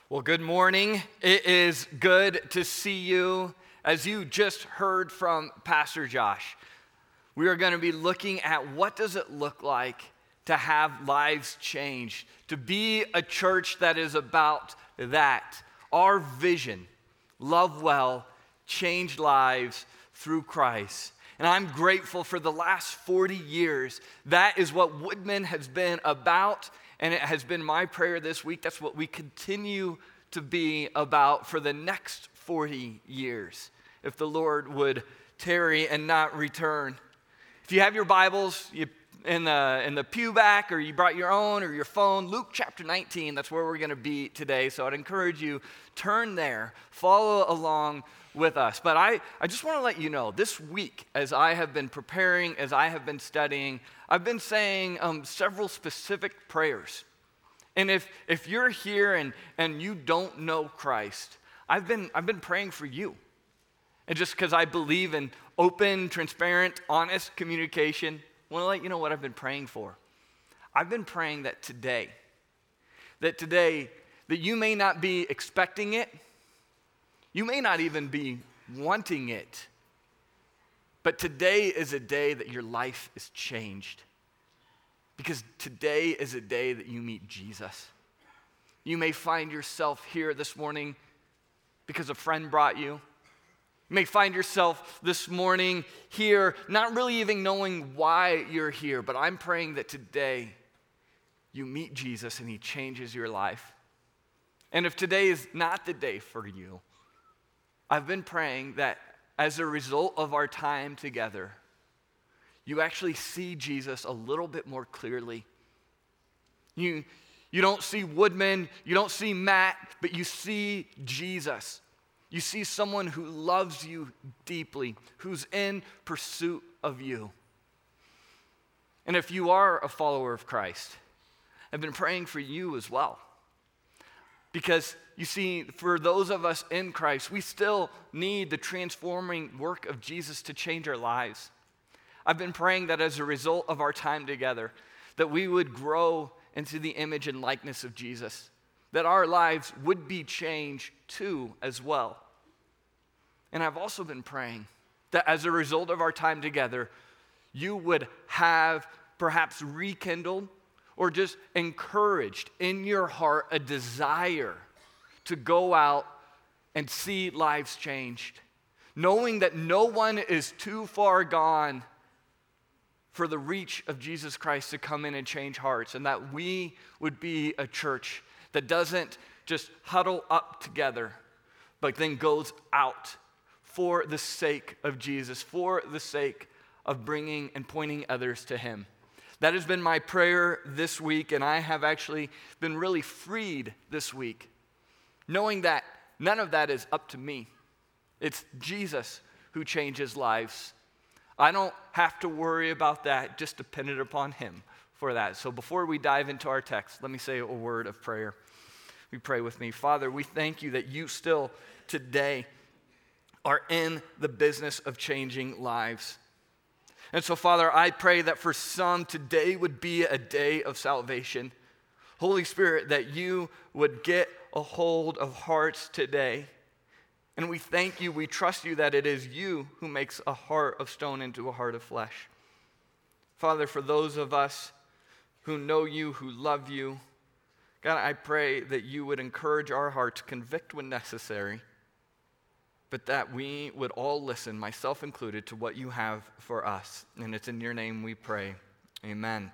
Well, good morning. It is good to see you. As you just heard from Pastor Josh, we are going to be looking at what does it look like to have lives changed, to be a church that is about that. Our vision, love well, change lives through Christ. And I'm grateful for the last 40 years. That is what Woodman has been about. And it has been my prayer this week. That's what we continue to be about for the next 40 years, if the Lord would tarry and not return. If you have your Bibles in the pew back, or you brought your own or your phone, Luke chapter 19, that's where we're going to be today. So I'd encourage you, turn there, follow along with us. But I just want to let you know, this week, as I have been preparing, as I have been studying, I've been saying several specific prayers. And if you're here and you don't know Christ, I've been praying for you. And just because I believe in open, transparent, honest communication, I want to let you know what I've been praying for. I've been praying that today, that you may not be expecting it, you may not even be wanting it, but today is a day that your life is changed. Because today is a day that you meet Jesus. You may find yourself here this morning because a friend brought you. You may find yourself this morning here not really even knowing why you're here, but I'm praying that today you meet Jesus and he changes your life. And if today is not the day for you, I've been praying that as a result of our time together, you actually see Jesus a little bit more clearly. You don't see Woodman, you don't see Matt, but you see Jesus. You see someone who loves you deeply, who's in pursuit of you. And if you are a follower of Christ, I've been praying for you as well. Because you see, for those of us in Christ, we still need the transforming work of Jesus to change our lives. I've been praying that as a result of our time together, that we would grow into the image and likeness of Jesus, that our lives would be changed too as well. And I've also been praying that as a result of our time together, you would have perhaps rekindled or just encouraged in your heart a desire to go out and see lives changed, knowing that no one is too far gone for the reach of Jesus Christ to come in and change hearts, and that we would be a church that doesn't just huddle up together, but then goes out for the sake of Jesus, for the sake of bringing and pointing others to him. That has been my prayer this week, and I have actually been really freed this week, knowing that none of that is up to me. It's Jesus who changes lives. I don't have to worry about that, just dependent upon him for that. So before we dive into our text, let me say a word of prayer. We pray with me. Father, we thank you that you still today are in the business of changing lives. And so, Father, I pray that for some, today would be a day of salvation. Holy Spirit, that you would get a hold of hearts today. And we thank you, we trust you that it is you who makes a heart of stone into a heart of flesh. Father, for those of us who know you, who love you, God, I pray that you would encourage our hearts, convict when necessary, but that we would all listen, myself included, to what you have for us. And it's in your name we pray. Amen.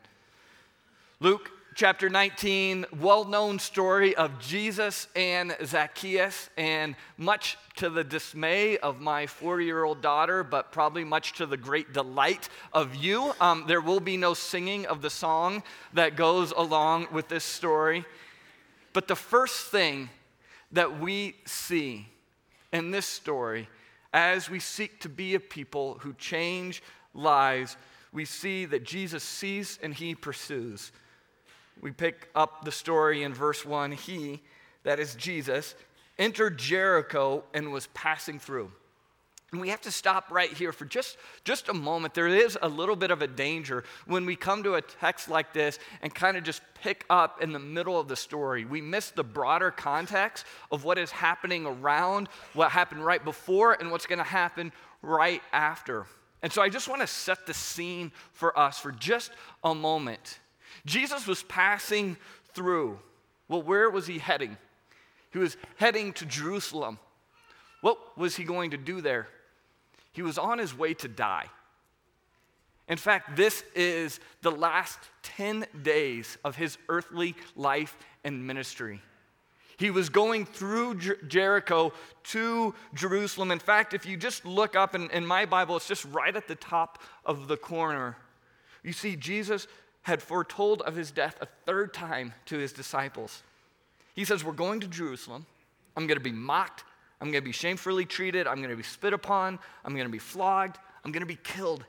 Luke chapter 19, well-known story of Jesus and Zacchaeus, and much to the dismay of my 4-year-old daughter, but probably much to the great delight of you, there will be no singing of the song that goes along with this story. But the first thing that we see in this story, as we seek to be a people who change lives, we see that Jesus sees and he pursues. We pick up the story in verse 1. He, that is Jesus, entered Jericho and was passing through. And we have to stop right here for just a moment. There is a little bit of a danger when we come to a text like this and kind of just pick up in the middle of the story. We miss the broader context of what is happening around, what happened right before, and what's going to happen right after. And so I just want to set the scene for us for just a moment. Jesus was passing through. Well, where was he heading? He was heading to Jerusalem. What was he going to do there? He was on his way to die. In fact, this is the last 10 days of his earthly life and ministry. He was going through Jericho to Jerusalem. In fact, if you just look up in my Bible, it's just right at the top of the corner. You see, Jesus had foretold of his death a third time to his disciples. He says, we're going to Jerusalem. I'm going to be mocked. I'm going to be shamefully treated. I'm going to be spit upon. I'm going to be flogged. I'm going to be killed.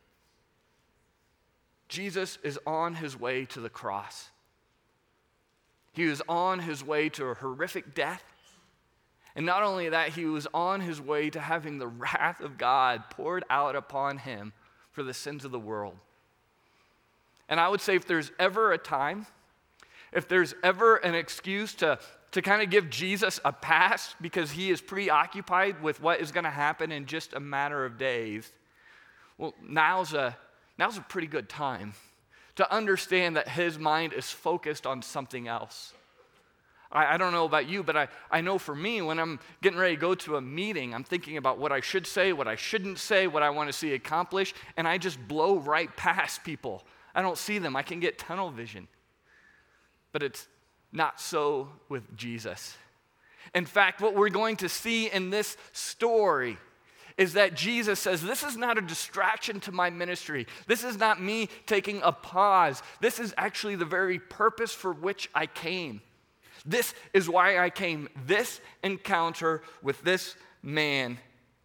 Jesus is on his way to the cross. He was on his way to a horrific death. And not only that, he was on his way to having the wrath of God poured out upon him for the sins of the world. And I would say if there's ever a time, if there's ever an excuse to kind of give Jesus a pass because he is preoccupied with what is going to happen in just a matter of days, well, now's a pretty good time to understand that his mind is focused on something else. I don't know about you, but I know for me, when I'm getting ready to go to a meeting, I'm thinking about what I should say, what I shouldn't say, what I want to see accomplished, and I just blow right past people. I don't see them. I can get tunnel vision. But it's not so with Jesus. In fact, what we're going to see in this story is that Jesus says, this is not a distraction to my ministry. This is not me taking a pause. This is actually the very purpose for which I came. This is why I came. This encounter with this man.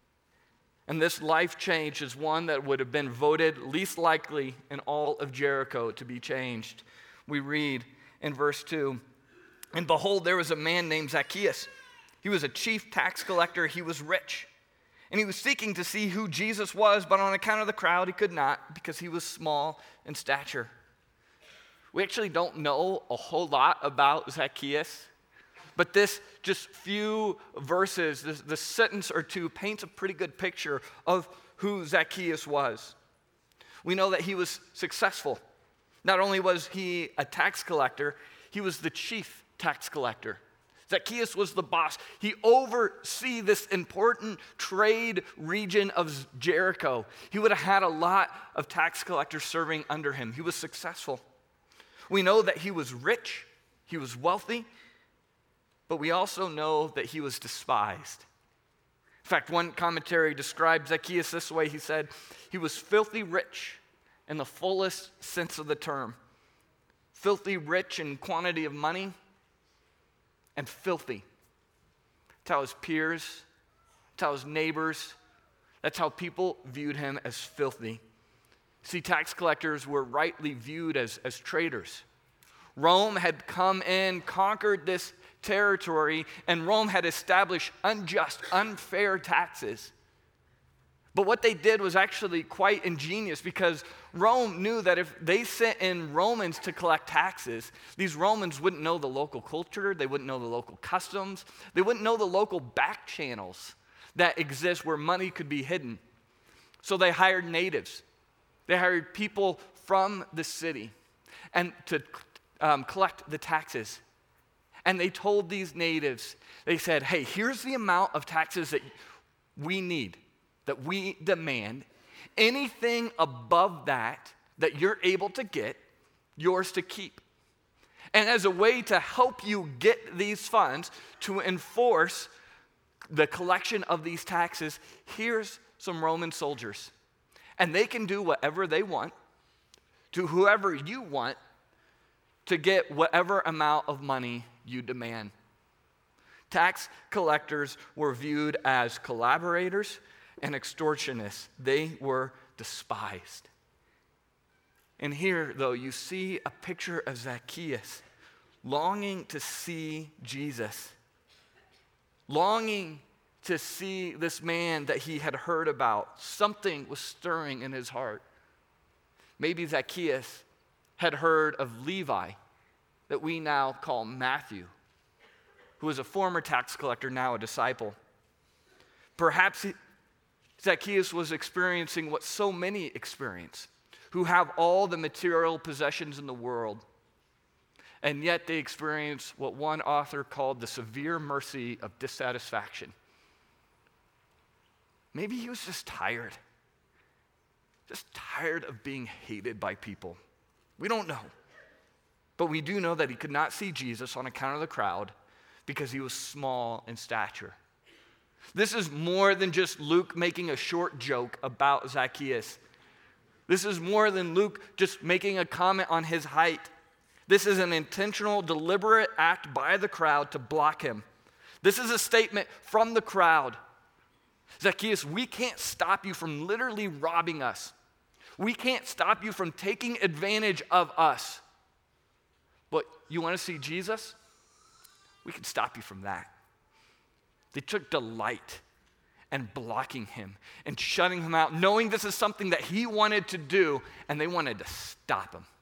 And this life change is one that would have been voted least likely in all of Jericho to be changed. We read in verse 2, and behold, there was a man named Zacchaeus. He was a chief tax collector. He was rich. And he was seeking to see who Jesus was, but on account of the crowd, he could not because he was small in stature. We actually don't know a whole lot about Zacchaeus, but this just few verses, this sentence or two paints a pretty good picture of who Zacchaeus was. We know that he was successful. Not only was he a tax collector, he was the chief tax collector. Zacchaeus was the boss. He oversaw this important trade region of Jericho. He would have had a lot of tax collectors serving under him. He was successful. We know that he was rich, he was wealthy, but we also know that he was despised. In fact, one commentary described Zacchaeus this way. He said, he was filthy rich in the fullest sense of the term. Filthy rich in quantity of money, and filthy. That's how his peers, that's how his neighbors, that's how people viewed him as filthy. See, tax collectors were rightly viewed as traitors. Rome had come in, conquered this territory, and Rome had established unjust, unfair taxes. But what they did was actually quite ingenious because Rome knew that if they sent in Romans to collect taxes, these Romans wouldn't know the local culture, they wouldn't know the local customs, they wouldn't know the local back channels that exist where money could be hidden. So they hired natives. They hired people from the city and to collect the taxes. And they told these natives, they said, hey, here's the amount of taxes that we need, that we demand. Anything above that you're able to get, yours to keep. And as a way to help you get these funds to enforce the collection of these taxes, here's some Roman soldiers. And they can do whatever they want to whoever you want to get whatever amount of money you demand. Tax collectors were viewed as collaborators and extortionists. They were despised. And here, though, you see a picture of Zacchaeus longing to see Jesus, longing to see this man that he had heard about. Something was stirring in his heart. Maybe Zacchaeus had heard of Levi, that we now call Matthew, who was a former tax collector, now a disciple. Perhaps Zacchaeus was experiencing what so many experience, who have all the material possessions in the world, and yet they experience what one author called the severe mercy of dissatisfaction. Maybe he was just tired of being hated by people. We don't know. But we do know that he could not see Jesus on account of the crowd because he was small in stature. This is more than just Luke making a short joke about Zacchaeus. This is more than Luke just making a comment on his height. This is an intentional, deliberate act by the crowd to block him. This is a statement from the crowd. Zacchaeus, we can't stop you from literally robbing us. We can't stop you from taking advantage of us. But you want to see Jesus? We can stop you from that. They took delight in blocking him and shutting him out, knowing this is something that he wanted to do, and they wanted to stop him.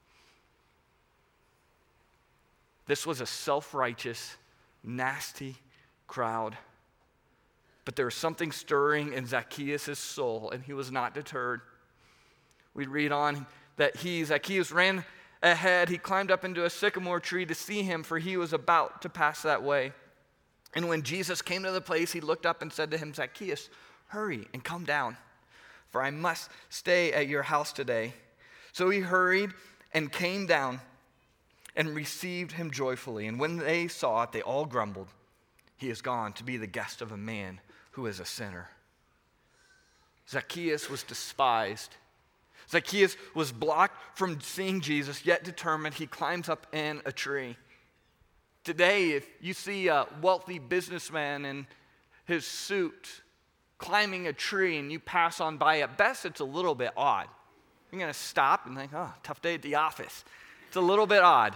This was a self-righteous, nasty crowd. But there was something stirring in Zacchaeus' soul, and he was not deterred. We read on that Zacchaeus ran ahead. He climbed up into a sycamore tree to see him, for he was about to pass that way. And when Jesus came to the place, he looked up and said to him, Zacchaeus, hurry and come down, for I must stay at your house today. So he hurried and came down and received him joyfully. And when they saw it, they all grumbled, he is gone to be the guest of a man who is a sinner. Zacchaeus was despised. Zacchaeus was blocked from seeing Jesus, yet determined, he climbs up in a tree. Today, if you see a wealthy businessman in his suit climbing a tree and you pass on by, at best it's a little bit odd. You're going to stop and think, oh, tough day at the office. It's a little bit odd.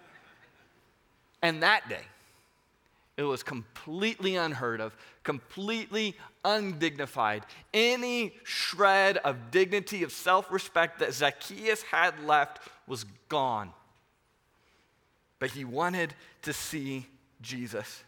And that day, it was completely unheard of, completely undignified. Any shred of dignity, of self-respect that Zacchaeus had left was gone. But he wanted to see Jesus.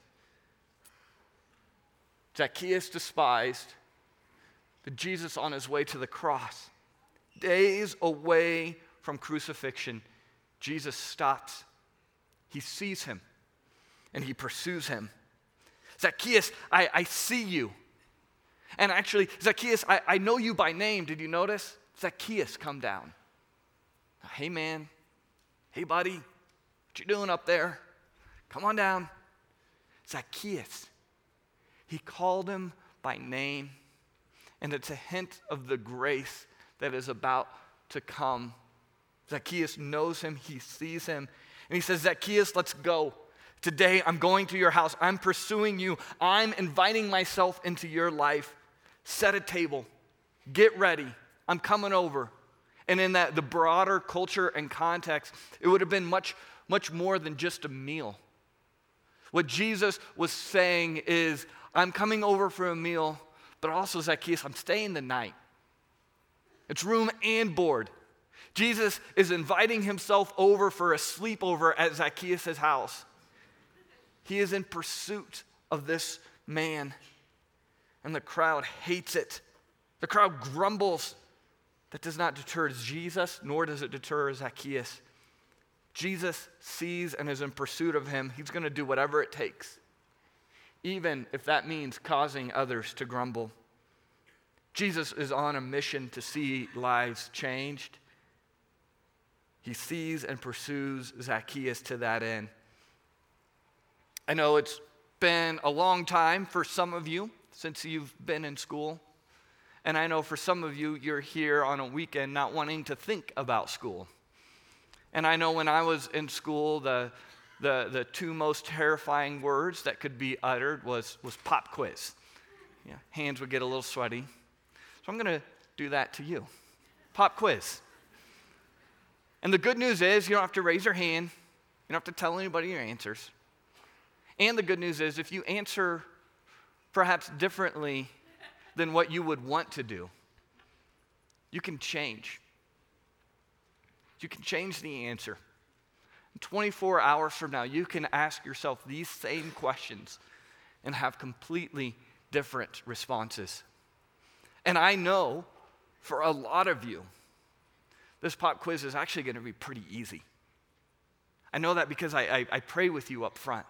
Zacchaeus despised, but Jesus on his way to the cross, days away from crucifixion, Jesus stops. He sees him, and he pursues him. Zacchaeus, I see you. And actually, Zacchaeus, I know you by name. Did you notice? Zacchaeus, come down. Hey, man. Hey, buddy. What you doing up there? Come on down. Zacchaeus. He called him by name, and it's a hint of the grace that is about to come. Zacchaeus knows him. He sees him. And he says, Zacchaeus, let's go. Today, I'm going to your house. I'm pursuing you. I'm inviting myself into your life. Set a table. Get ready. I'm coming over. And in the broader culture and context, it would have been much more than just a meal. What Jesus was saying is, I'm coming over for a meal, but also, Zacchaeus, I'm staying the night. It's room and board. Jesus is inviting himself over for a sleepover at Zacchaeus' house. He is in pursuit of this man, and the crowd hates it. The crowd grumbles. That does not deter Jesus, nor does it deter Zacchaeus. Jesus sees and is in pursuit of him. He's going to do whatever it takes, even if that means causing others to grumble. Jesus is on a mission to see lives changed. He sees and pursues Zacchaeus to that end. I know it's been a long time for some of you since you've been in school. And I know for some of you, you're here on a weekend not wanting to think about school. And I know when I was in school, the two most terrifying words that could be uttered was pop quiz. Yeah, hands would get a little sweaty. So I'm going to do that to you. Pop quiz. And the good news is you don't have to raise your hand. You don't have to tell anybody your answers. And the good news is if you answer perhaps differently than what you would want to do, you can change. You can change the answer. 24 hours from now, you can ask yourself these same questions and have completely different responses. And I know for a lot of you, this pop quiz is actually going to be pretty easy. I know that because I pray with you up front.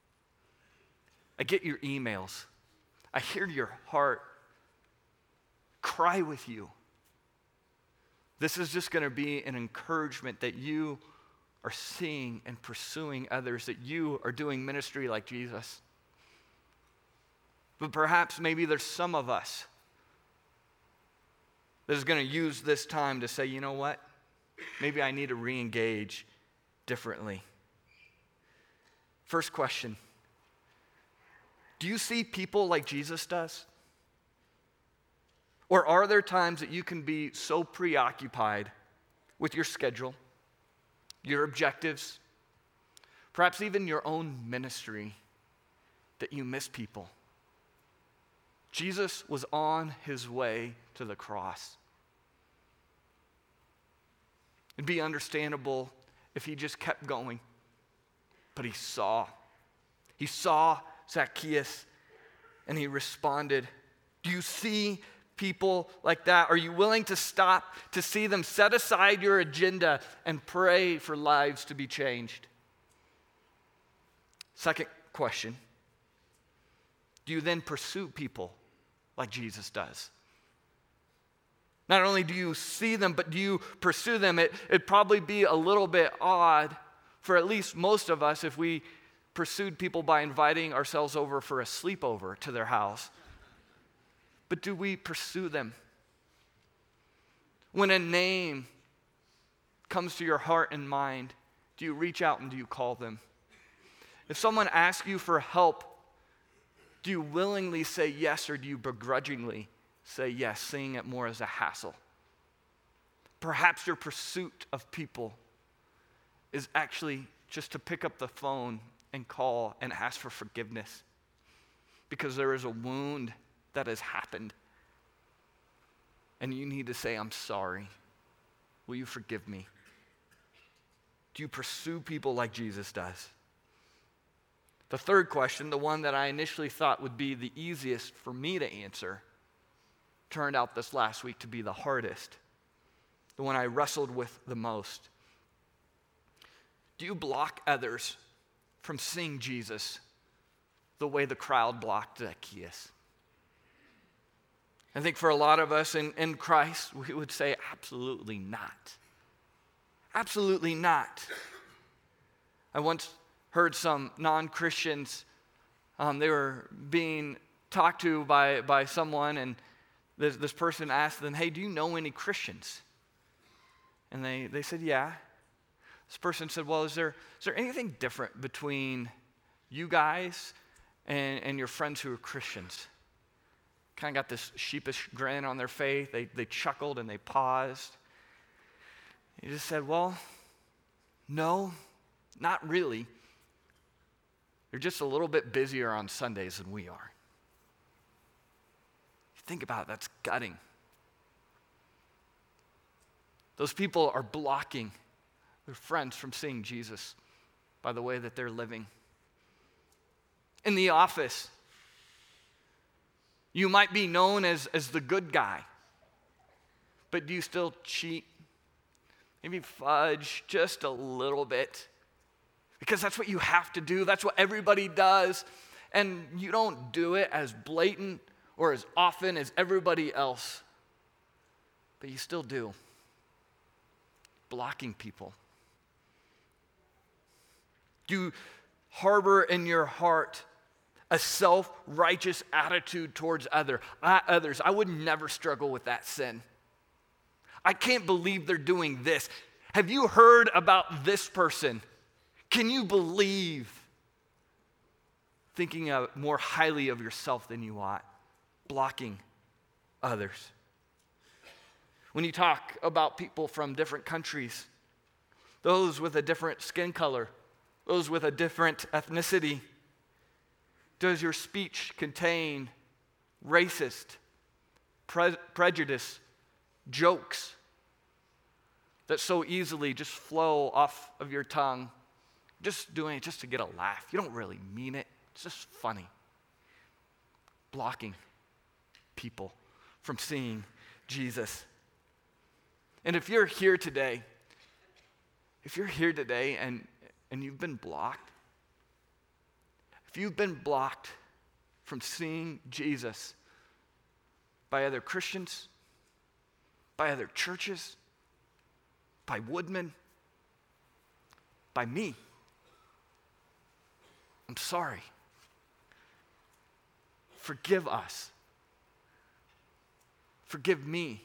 I get your emails. I hear your heart cry with you. This is just going to be an encouragement that you are seeing and pursuing others, that you are doing ministry like Jesus. But perhaps maybe there's some of us that is going to use this time to say, you know what? Maybe I need to re-engage differently. First question. Do you see people like Jesus does? Or are there times that you can be so preoccupied with your schedule, your objectives, perhaps even your own ministry, that you miss people? Jesus was on his way to the cross. It'd be understandable if he just kept going, but he saw Zacchaeus, and he responded. Do you see people like that? Are you willing to stop to see them? Set aside your agenda and pray for lives to be changed. Second question. Do you then pursue people like Jesus does? Not only do you see them, but do you pursue them? It'd probably be a little bit odd for at least most of us if we pursued people by inviting ourselves over for a sleepover to their house. But do we pursue them? When a name comes to your heart and mind, do you reach out and do you call them? If someone asks you for help, do you willingly say yes, or do you begrudgingly say yes, seeing it more as a hassle? Perhaps your pursuit of people is actually just to pick up the phone and call and ask for forgiveness because there is a wound that has happened and you need to say, I'm sorry. Will you forgive me? Do you pursue people like Jesus does? The third question, the one that I initially thought would be the easiest for me to answer, turned out this last week to be the hardest, the one I wrestled with the most. Do you block others from seeing Jesus the way the crowd blocked Zacchaeus? I think for a lot of us in Christ, we would say absolutely not. Absolutely not. I once heard some non-Christians, they were being talked to by someone, and this person asked them, hey, do you know any Christians? And they said, yeah. This person said, well, is there anything different between you guys and your friends who are Christians? Kind of got this sheepish grin on their face. They chuckled and they paused. He just said, well, no, not really. They're just a little bit busier on Sundays than we are. Think about it, that's gutting. Those people are blocking their friends from seeing Jesus by the way that they're living. In the office, you might be known as the good guy, but do you still cheat? Maybe fudge just a little bit, because that's what you have to do. That's what everybody does, and you don't do it as blatant or as often as everybody else, but you still do. Blocking people. Do you harbor in your heart a self-righteous attitude towards others? I would never struggle with that sin. I can't believe they're doing this. Have you heard about this person? Can you believe? Thinking more highly of yourself than you ought. Blocking others. When you talk about people from different countries, those with a different skin color, those with a different ethnicity, Does your speech contain racist, prejudice, jokes that so easily just flow off of your tongue, just doing it just to get a laugh? You don't really mean it. It's just funny. Blocking people from seeing Jesus. And if you're here today and you've been blocked, if you've been blocked from seeing Jesus by other Christians, by other churches, by Woodman, by me, I'm sorry. Forgive us. Forgive me.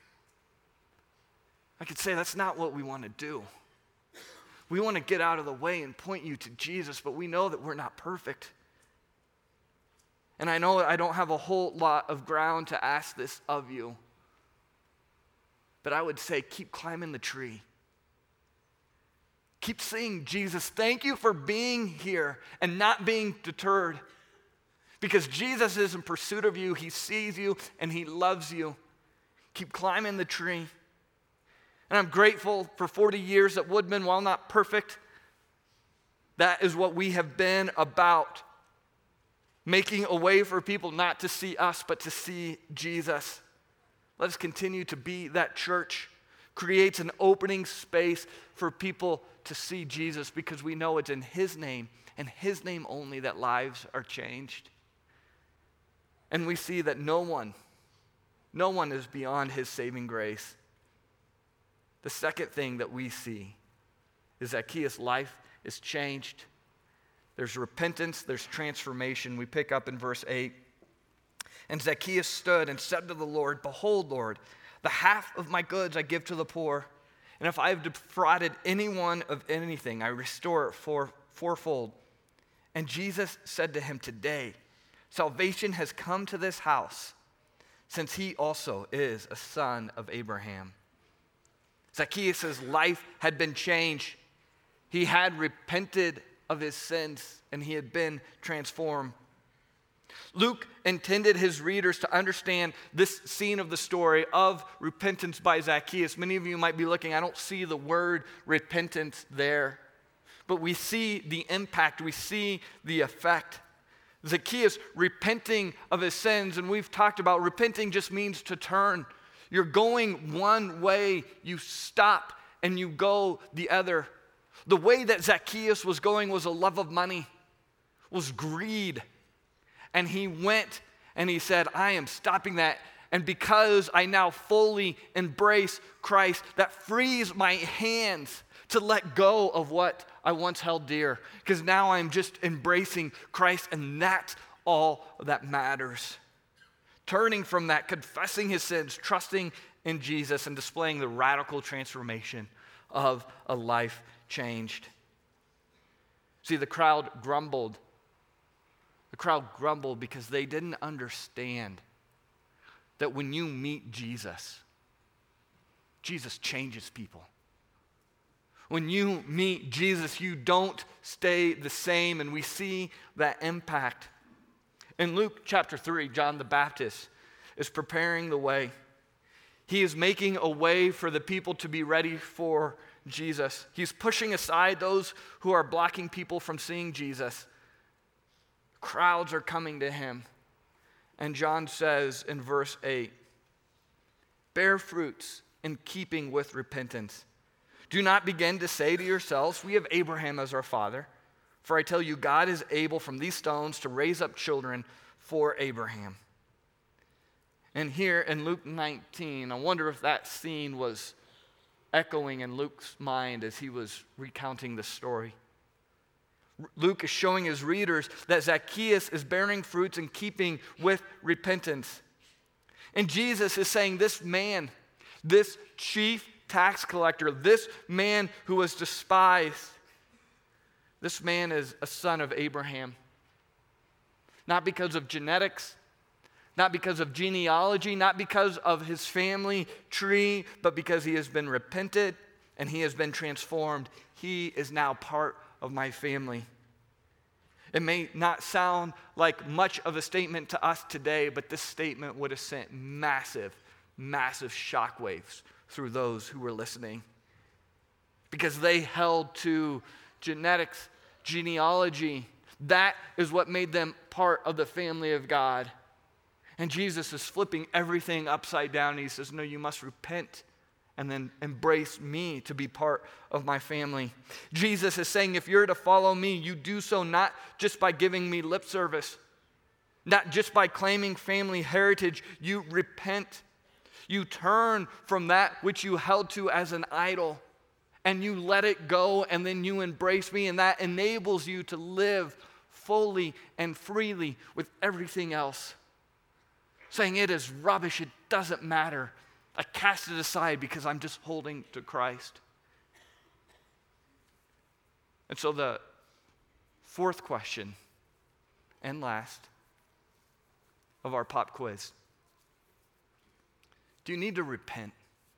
I could say that's not what we want to do. We want to get out of the way and point you to Jesus, but we know that we're not perfect. And I know I don't have a whole lot of ground to ask this of you, but I would say keep climbing the tree. Keep seeing Jesus. Thank you for being here and not being deterred, because Jesus is in pursuit of you. He sees you and he loves you. Keep climbing the tree. And I'm grateful for 40 years at Woodman. While not perfect, that is what we have been about. Making a way for people not to see us, but to see Jesus. Let us continue to be that church. Creates an opening space for people to see Jesus, because we know it's in his name and his name only that lives are changed. And we see that no one is beyond his saving grace. The second thing that we see is Zacchaeus' life is changed. There's repentance, there's transformation. We pick up in verse 8. And Zacchaeus stood and said to the Lord, "Behold, Lord, the half of my goods I give to the poor, and if I have defrauded anyone of anything, I restore it fourfold." And Jesus said to him, "Today salvation has come to this house, since he also is a son of Abraham." Zacchaeus' life had been changed. He had repented of his sins, and he had been transformed. Luke intended his readers to understand this scene of the story of repentance by Zacchaeus. Many of you might be looking, I don't see the word repentance there. But we see the impact, we see the effect. Zacchaeus repenting of his sins, and we've talked about repenting just means to turn. You're going one way, you stop and you go the other. The way that Zacchaeus was going was a love of money, was greed. And he went and he said, I am stopping that. And because I now fully embrace Christ, that frees my hands to let go of what I once held dear. Because now I'm just embracing Christ, and that's all that matters. Turning from that, confessing his sins, trusting in Jesus, and displaying the radical transformation of a life changed. See, the crowd grumbled. The crowd grumbled because they didn't understand that when you meet Jesus, Jesus changes people. When you meet Jesus, you don't stay the same, and we see that impact. In Luke chapter 3, John the Baptist is preparing the way. He is making a way for the people to be ready for Jesus. He's pushing aside those who are blocking people from seeing Jesus. Crowds are coming to him. And John says in verse 8, bear fruits in keeping with repentance. Do not begin to say to yourselves, we have Abraham as our father. For I tell you, God is able from these stones to raise up children for Abraham. And here in Luke 19, I wonder if that scene was echoing in Luke's mind as he was recounting the story. Luke is showing his readers that Zacchaeus is bearing fruits in keeping with repentance. And Jesus is saying this man, this chief tax collector, this man who was despised, this man is a son of Abraham. Not because of genetics, not because of genealogy, not because of his family tree, but because he has been repented and he has been transformed. He is now part of my family. It may not sound like much of a statement to us today, but this statement would have sent massive, massive shockwaves through those who were listening. Because they held to genetics, genealogy. That is what made them part of the family of God. And Jesus is flipping everything upside down. And he says, no, you must repent and then embrace me to be part of my family. Jesus is saying, if you're to follow me, you do so not just by giving me lip service, not just by claiming family heritage. You repent. You turn from that which you held to as an idol, and you let it go, and then you embrace me, and that enables you to live fully and freely with everything else. Saying it is rubbish, it doesn't matter. I cast it aside because I'm just holding to Christ. And so the fourth question and last of our pop quiz. Do you need to repent?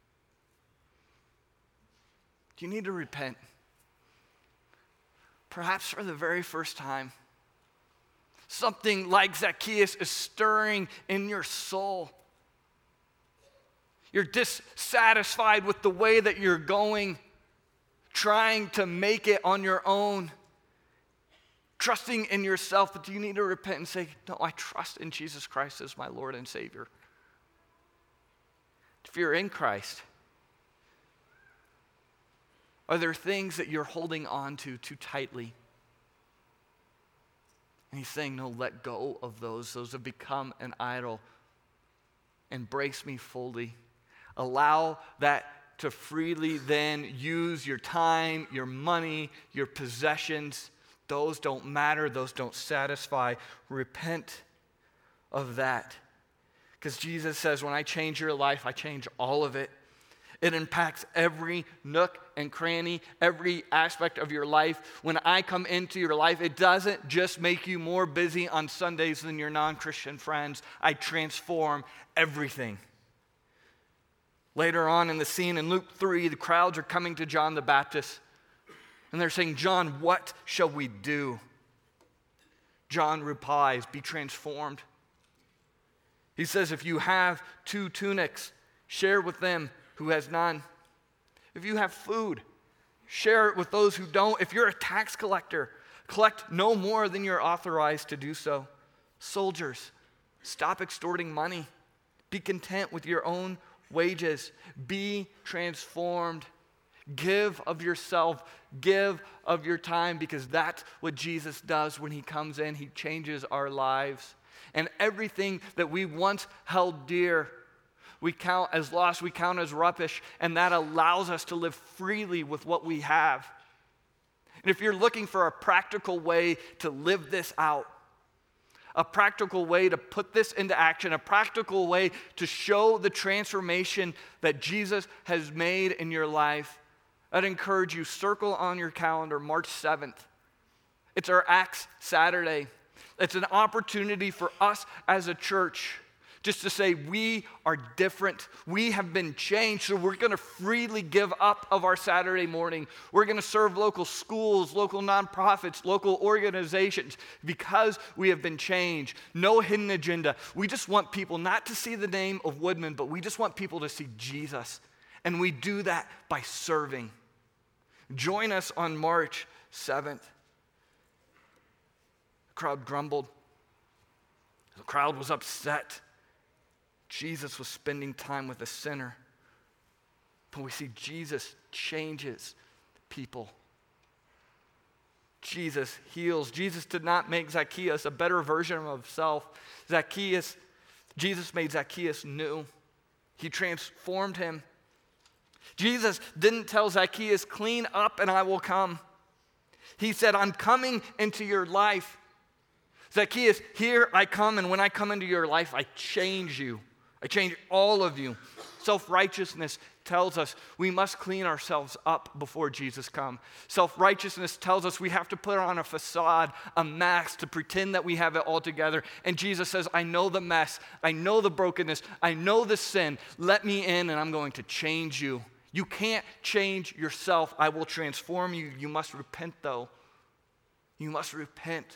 Do you need to repent? Perhaps for the very first time. Something like Zacchaeus is stirring in your soul. You're dissatisfied with the way that you're going, trying to make it on your own, trusting in yourself, but do you need to repent and say, no, I trust in Jesus Christ as my Lord and Savior? If you're in Christ, are there things that you're holding on to too tightly? And he's saying, no, let go of those. Those have become an idol. Embrace me fully. Allow that to freely then use your time, your money, your possessions. Those don't matter. Those don't satisfy. Repent of that. Because Jesus says, when I change your life, I change all of it. It impacts every nook and cranny, every aspect of your life. When I come into your life, it doesn't just make you more busy on Sundays than your non-Christian friends. I transform everything. Later on in the scene in Luke 3, the crowds are coming to John the Baptist. And they're saying, John, what shall we do? John replies, be transformed. He says, if you have 2 tunics, share with them who has none. If you have food, share it with those who don't. If you're a tax collector, collect no more than you're authorized to do so. Soldiers, stop extorting money. Be content with your own wages. Be transformed. Give of yourself. Give of your time, because that's what Jesus does when he comes in. He changes our lives. And everything that we once held dear, we count as lost, we count as rubbish, and that allows us to live freely with what we have. And if you're looking for a practical way to live this out, a practical way to put this into action, a practical way to show the transformation that Jesus has made in your life, I'd encourage you, circle on your calendar March 7th. It's our Acts Saturday. It's an opportunity for us as a church just to say we are different. We have been changed, so we're going to freely give up of our Saturday morning. We're going to serve local schools, local nonprofits, local organizations because we have been changed. No hidden agenda. We just want people not to see the name of Woodman, but we just want people to see Jesus. And we do that by serving. Join us on March 7th. The crowd grumbled. The crowd was upset. Jesus was spending time with a sinner. But we see Jesus changes people. Jesus heals. Jesus did not make Zacchaeus a better version of himself. Jesus made Zacchaeus new. He transformed him. Jesus didn't tell Zacchaeus, clean up and I will come. He said, I'm coming into your life. Zacchaeus, here I come, and when I come into your life, I change you. I change all of you. Self-righteousness tells us we must clean ourselves up before Jesus comes. Self-righteousness tells us we have to put on a facade, a mask to pretend that we have it all together. And Jesus says, I know the mess. I know the brokenness. I know the sin. Let me in and I'm going to change you. You can't change yourself. I will transform you. You must repent though. You must repent.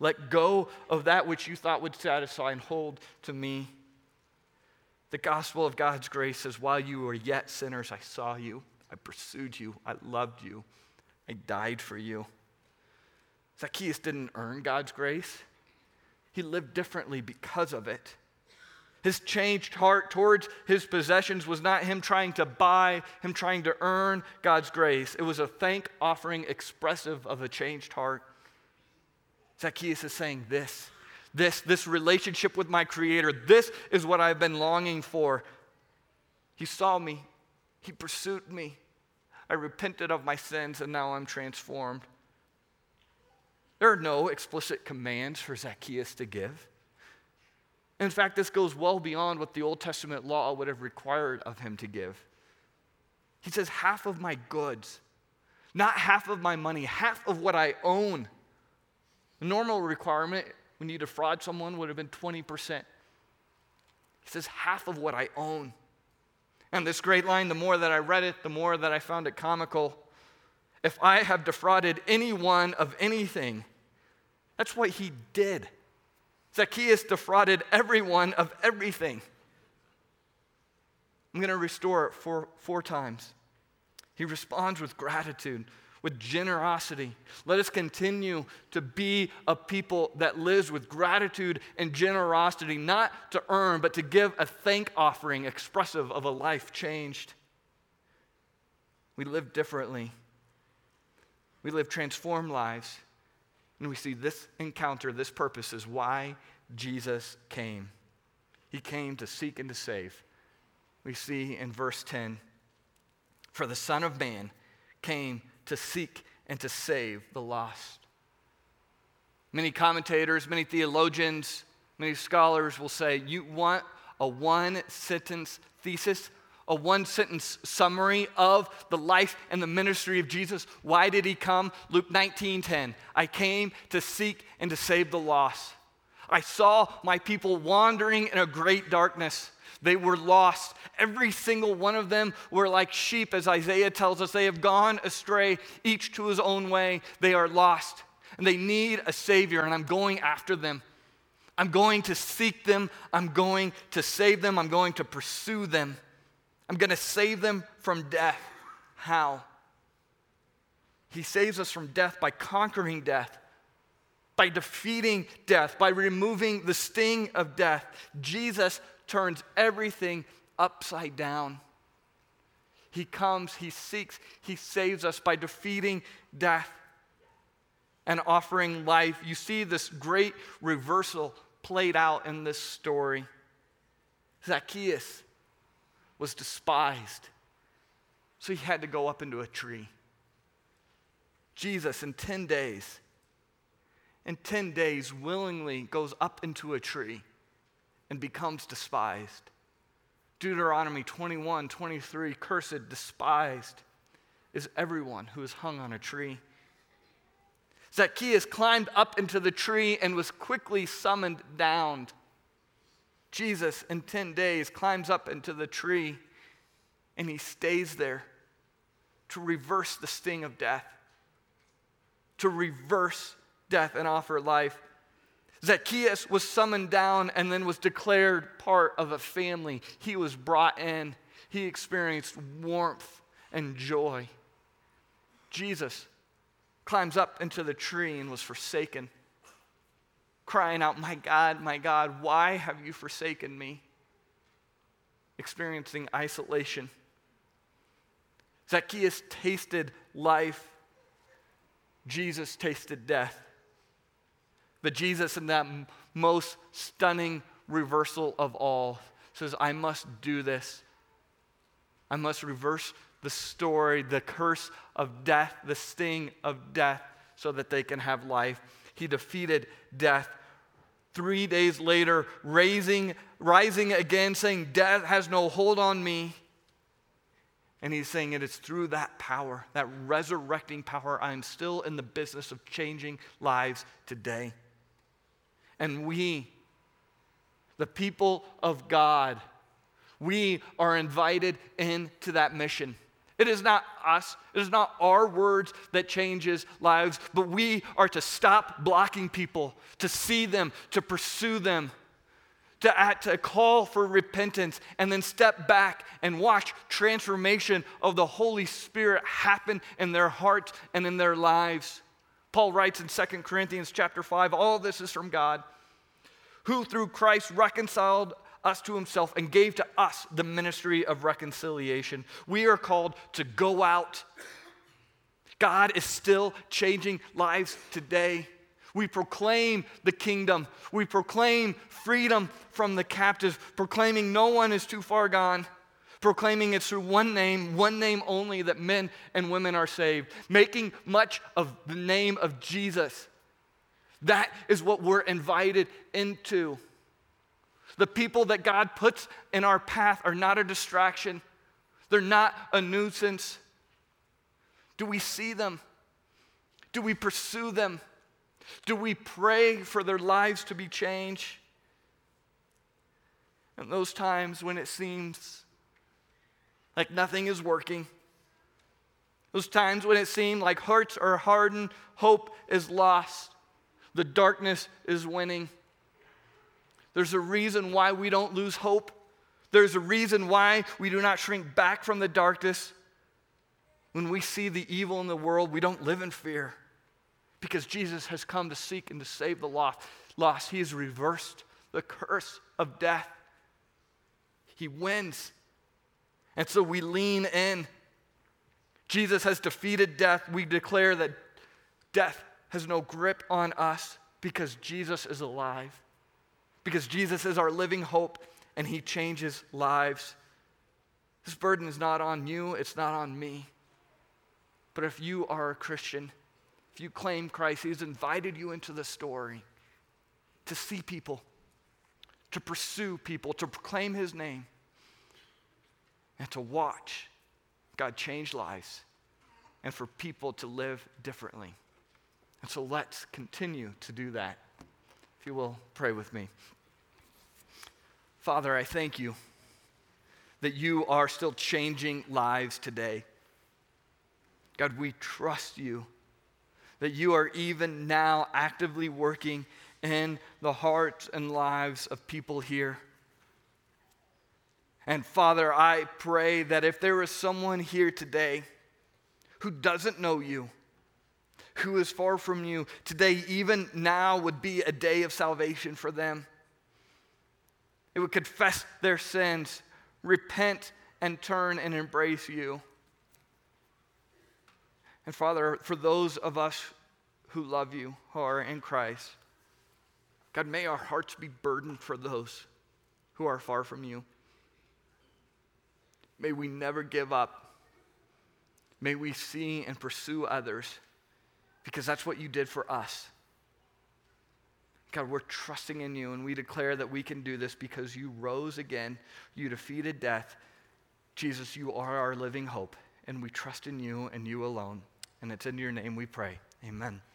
Let go of that which you thought would satisfy and hold to me. The gospel of God's grace says, while you were yet sinners, I saw you, I pursued you, I loved you, I died for you. Zacchaeus didn't earn God's grace. He lived differently because of it. His changed heart towards his possessions was not him trying to buy, him trying to earn God's grace. It was a thank offering expressive of a changed heart. Zacchaeus is saying this relationship with my Creator, this is what I've been longing for. He saw me. He pursued me. I repented of my sins, and now I'm transformed. There are no explicit commands for Zacchaeus to give. In fact, this goes well beyond what the Old Testament law would have required of him to give. He says, half of my goods, not half of my money, half of what I own. The normal requirement when you defraud someone would have been 20%. He says, half of what I own. And this great line, the more that I read it, the more that I found it comical. If I have defrauded anyone of anything, that's what he did. Zacchaeus defrauded everyone of everything. I'm going to restore it four times. He responds with gratitude, with generosity. Let us continue to be a people that lives with gratitude and generosity, not to earn, but to give a thank offering expressive of a life changed. We live differently. We live transformed lives. And we see this encounter, this purpose is why Jesus came. He came to seek and to save. We see in verse 10, for the Son of Man came to seek and to save the lost. Many commentators, many theologians, many scholars will say, you want a one-sentence thesis, a one-sentence summary of the life and the ministry of Jesus. Why did he come? Luke 19:10. I came to seek and to save the lost. I saw my people wandering in a great darkness. They were lost. Every single one of them were like sheep, as Isaiah tells us. They have gone astray, each to his own way. They are lost, and they need a Savior, and I'm going after them. I'm going to seek them. I'm going to save them. I'm going to pursue them. I'm going to save them from death. How? He saves us from death by conquering death, by defeating death, by removing the sting of death. Jesus turns everything upside down. He comes, he seeks, he saves us by defeating death and offering life. You see this great reversal played out in this story. Zacchaeus was despised, so he had to go up into a tree. Jesus, in 10 days, willingly goes up into a tree and becomes despised. Deuteronomy 21:23, cursed, despised is everyone who is hung on a tree. Zacchaeus climbed up into the tree and was quickly summoned down. Jesus, in 10 days, climbs up into the tree and he stays there to reverse the sting of death, to reverse death and offer life. Zacchaeus was summoned down and then was declared part of a family. He was brought in. He experienced warmth and joy. Jesus climbs up into the tree and was forsaken, crying out, my God, why have you forsaken me?" Experiencing isolation. Zacchaeus tasted life. Jesus tasted death. But Jesus, in that most stunning reversal of all, says, I must do this. I must reverse the story, the curse of death, the sting of death, so that they can have life. He defeated death. 3 days later, rising again, saying, death has no hold on me. And he's saying it is through that power, that resurrecting power, I am still in the business of changing lives today. And we, the people of God, we are invited into that mission. It is not us, it is not our words that changes lives, but we are to stop blocking people, to see them, to pursue them, to call for repentance, and then step back and watch transformation of the Holy Spirit happen in their hearts and in their lives. Paul writes in 2 Corinthians chapter 5, all of this is from God, who through Christ reconciled us to himself and gave to us the ministry of reconciliation. We are called to go out. God is still changing lives today. We proclaim the kingdom. We proclaim freedom from the captives, proclaiming no one is too far gone, proclaiming it's through one name only, that men and women are saved, making much of the name of Jesus. That is what we're invited into. The people that God puts in our path are not a distraction. They're not a nuisance. Do we see them? Do we pursue them? Do we pray for their lives to be changed? And those times when it seems like nothing is working, those times when it seems like hearts are hardened, hope is lost, the darkness is winning, there's a reason why we don't lose hope. There's a reason why we do not shrink back from the darkness. When we see the evil in the world, we don't live in fear, because Jesus has come to seek and to save the lost. He has reversed the curse of death. He wins. And so we lean in. Jesus has defeated death. We declare that death has no grip on us because Jesus is alive. Because Jesus is our living hope, and he changes lives. This burden is not on you, it's not on me. But if you are a Christian, if you claim Christ, he's invited you into the story to see people, to pursue people, to proclaim his name, and to watch God change lives, and for people to live differently. And so let's continue to do that. If you will, pray with me. Father, I thank you that you are still changing lives today. God, we trust you that you are even now actively working in the hearts and lives of people here. And Father, I pray that if there is someone here today who doesn't know you, who is far from you, today, even now, would be a day of salvation for them. It would confess their sins, repent, and turn and embrace you. And Father, for those of us who love you, who are in Christ, God, may our hearts be burdened for those who are far from you. May we never give up. May we see and pursue others, because that's what you did for us. God, we're trusting in you, and we declare that we can do this because you rose again, you defeated death. Jesus, you are our living hope, and we trust in you and you alone. And it's in your name we pray. Amen.